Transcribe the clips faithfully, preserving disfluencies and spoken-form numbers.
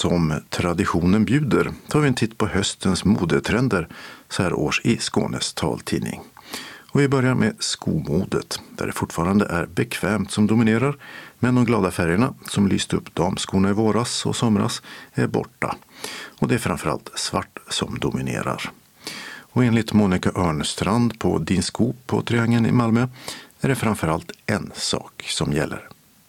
Som traditionen bjuder tar vi en titt på höstens modetrender så här års i Skånes taltidning. Och vi börjar med skomodet, där det fortfarande är bekvämt som dominerar, men de glada färgerna som lyste upp damskorna i våras och somras är borta. Och det är framförallt svart som dominerar. Och enligt Monica Örnstrand på Din Sko på Triangeln i Malmö är det framförallt en sak som gäller.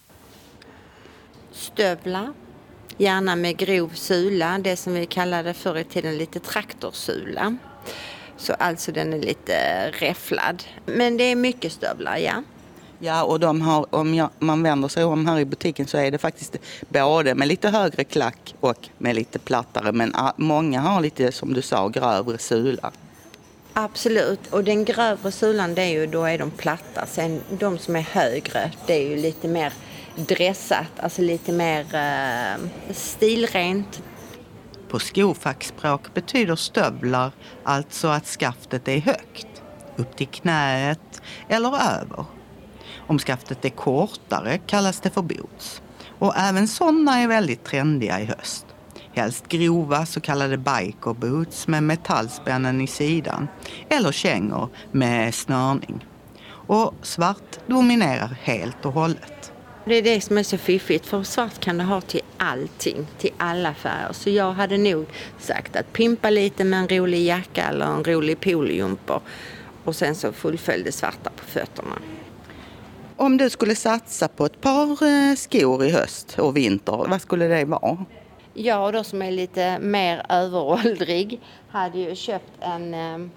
Stövlar, gärna med grov sula, det som vi kallade förr i tiden lite traktorsula. Så alltså den är lite räfflad. Men det är mycket stövlar, ja. Ja, och de har, om jag, man vänder sig om här i butiken så är det faktiskt både med lite högre klack och med lite plattare. Men a, många har lite, som du sa, grövre sula. Absolut, och den grövre sulan, det är ju, då är de platta. Sen de som är högre, det är ju lite mer dressat, alltså lite mer eh, stilrent. På skofackspråk betyder stövlar alltså att skaftet är högt, upp till knät eller över. Om skaftet är kortare kallas det för boots. Och även sådana är väldigt trendiga i höst. Helst grova så kallade biker boots med metallspännen i sidan eller kängor med snörning. Och svart dominerar helt och hållet. Det är det som är så fiffigt, för svart kan du ha till allting, till alla färger. Så jag hade nog sagt att pimpa lite med en rolig jacka eller en rolig polyjumper och sen så fullföljde svarta på fötterna. Om du skulle satsa på ett par skor i höst och vinter, vad skulle det vara? Jag då som är lite mer överåldrig hade ju köpt en eh,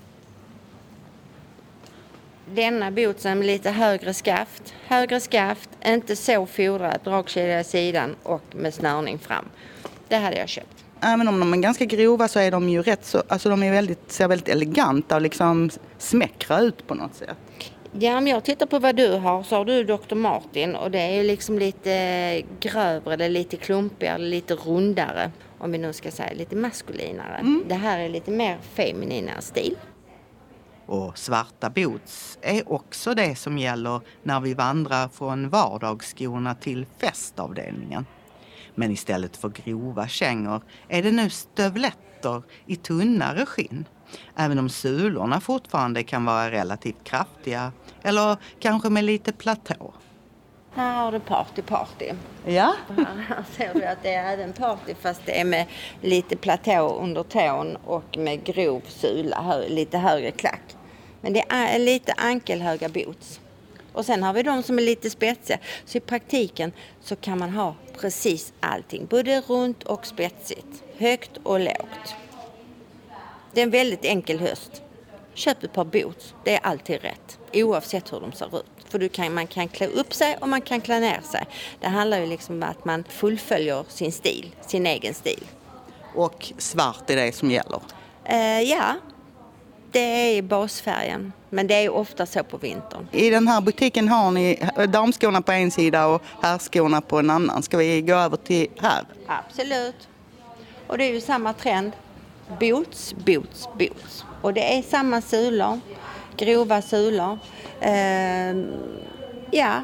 denna bootsen med lite högre skaft. Högre skaft, inte så fodrad, dragkedja i sidan och med snörning fram. Det hade jag köpt. Även om de är ganska grova så är de ju rätt så, alltså de är väldigt, ser väldigt eleganta och liksom smäckra ut på något sätt. Ja, om jag tittar på vad du har så har du doktor Martin och det är ju liksom lite grövre, det är lite klumpigare, lite rundare. Om vi nu ska säga lite maskulinare. Mm. Det här är lite mer femininare stil. Och svarta boots är också det som gäller när vi vandrar från vardagsskorna till festavdelningen. Men istället för grova kängor är det nu stövletter i tunnare skinn. Även om sulorna fortfarande kan vara relativt kraftiga eller kanske med lite platå. Här har du party party. Ja. Här ser du att det är även party fast det är med lite platå under tån och med grov sula, lite högre klack. Men det är lite ankelhöga boots. Och sen har vi de som är lite spetsiga. Så i praktiken så kan man ha precis allting. Både runt och spetsigt. Högt och lågt. Det är en väldigt enkel höst. Köp ett par boots. Det är alltid rätt. Oavsett hur de ser ut. För du kan, man kan klä upp sig och man kan klä ner sig. Det handlar ju liksom om att man fullföljer sin stil. Sin egen stil. Och svart är det som gäller? Uh, ja. Det är basfärgen, men det är ofta så på vintern. I den här butiken har ni damskorna på en sida och herrskorna på en annan. Ska vi gå över till här? Absolut. Och det är ju samma trend. Boots, boots, boots. Och det är samma sulor, grova sulor. Uh, ja,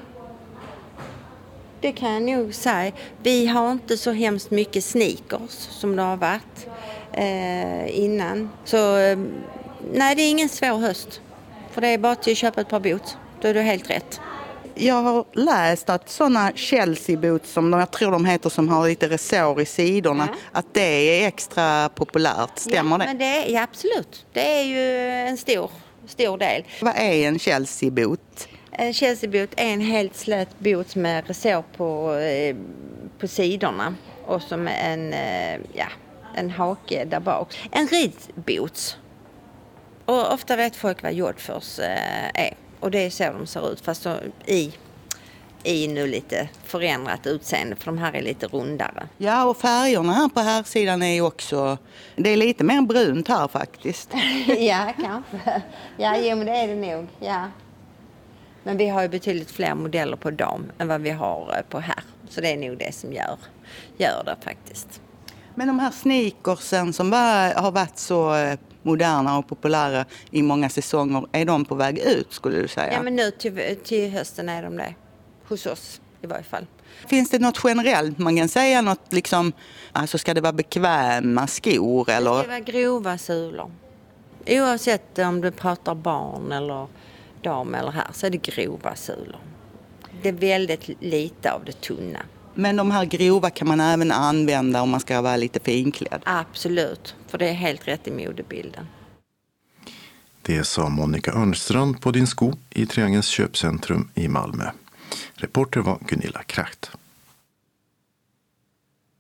det kan jag nog säga. Vi har inte så hemskt mycket sneakers som det har varit uh, innan. Så... Uh, Nej, det är ingen svår höst. För det är bara att köpa ett par boots. Då är du helt rätt. Jag har läst att sådana Chelsea boots som de, jag tror de heter, som har lite resår i sidorna, ja. Att det är extra populärt. Stämmer ja, det? Men det är, ja, absolut. Det är ju en stor, stor del. Vad är en Chelsea boot? En Chelsea boot är en helt slät boot med resår på, på sidorna. Och som en, ja, en hake där bak. En ridboots. Och ofta vet folk vad Jordfors är. Och det är så de ser ut. Fast i, i nu lite förändrat utseende. För de här är lite rundare. Ja, och färgerna här på här sidan är ju också... Det är lite mer brunt här faktiskt. Ja, kanske. Ja, jo, men det är det nog. Ja. Men vi har ju betydligt fler modeller på dam än vad vi har på här. Så det är nog det som gör, gör det faktiskt. Men de här sneakersen som bara har varit så moderna och populära i många säsonger, är de på väg ut skulle du säga? Ja, men nu till, till hösten är de det. Hos oss i varje fall. Finns det något generellt man kan säga? Något liksom, alltså ska det vara bekväma skor? Eller? Det ska vara grova sulor. Oavsett om du pratar barn eller dam eller här så är det grova sulor. Det är väldigt lite av det tunna. Men de här grova kan man även använda om man ska vara lite finklädd? Absolut, för det är helt rätt i modebilden. Det sa Monica Örnstrand på Din Sko i Triangelns köpcentrum i Malmö. Reporter var Gunilla Kracht.